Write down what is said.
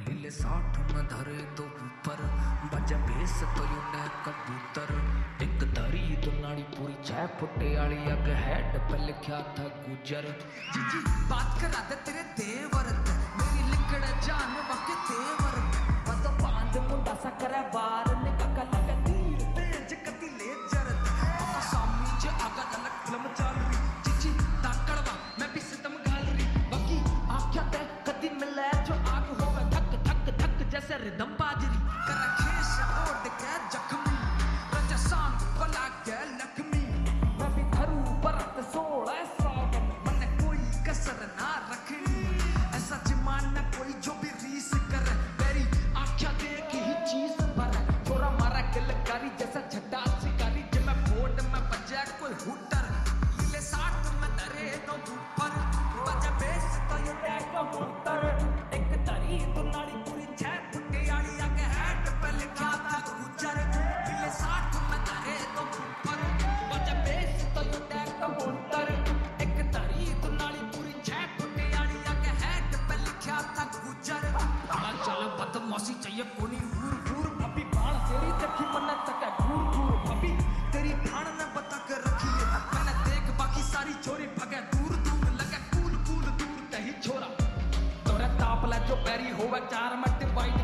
लीले साठ में धरे तो ऊपर बजा बेस तो यू न कबूतर। एक धरी तो नाड़ी पूरी 6 फुटे वाली अग हेड पे लिखा था गुजर। जी बात करा दे तेरे देवर मेरी लिकड़ जान वके देवर बस बांध मुंडा सा करे बार निकल लगे तीर तेज कती ले जरत सामी जे आगा अलग फिल्म चल रही जी ताकड़वा मैं भी सितम गाल रही बाकी आख्या ते कदी मिले जो आग होवे धक धक धक जैसे रिदम बाजरी। करा खेस ओढ़ के जख्मी रजा सांग बला के लक्ष्मी मैं भी धरू बरत 16 सावन मन कोई कसर ना रखनी ऐसा जमाना कोई जो भी रीस करे मेरी आख्या दे की ही चीज भरे छोरा मारा किलकारी जैसा झड्डा शिकारी जब मैं बोर्ड में बजा कोई हुटर। लीले 60 में धरे तो ऊपर बजा बेस तो यू टैग मुत्तर। एक तरी तो नाड़ी पूरी 6 फुटे वाली आगे हेड पे लिखा था गुजर। लीले 60 में धरे तो ऊपर बजा बेस तो यू टैग मुत्तर। एक तरी तो नाड़ी पूरी 6 फुटे वाली आगे हेड पे लिखा था गुजर। चल बदमाशी चाहिए कोनी हूर हूर अभी बाण तेरी देखी मन तक घूर घूर अभी तेरी भाण ने बता कर रखी है मैंने देख बाकी सारी छोरी भगे दूर दूर लगे कूल कूल दूर कहीं छोरा तोरे ताप ला जो पैरी होवे 4 मट बाइट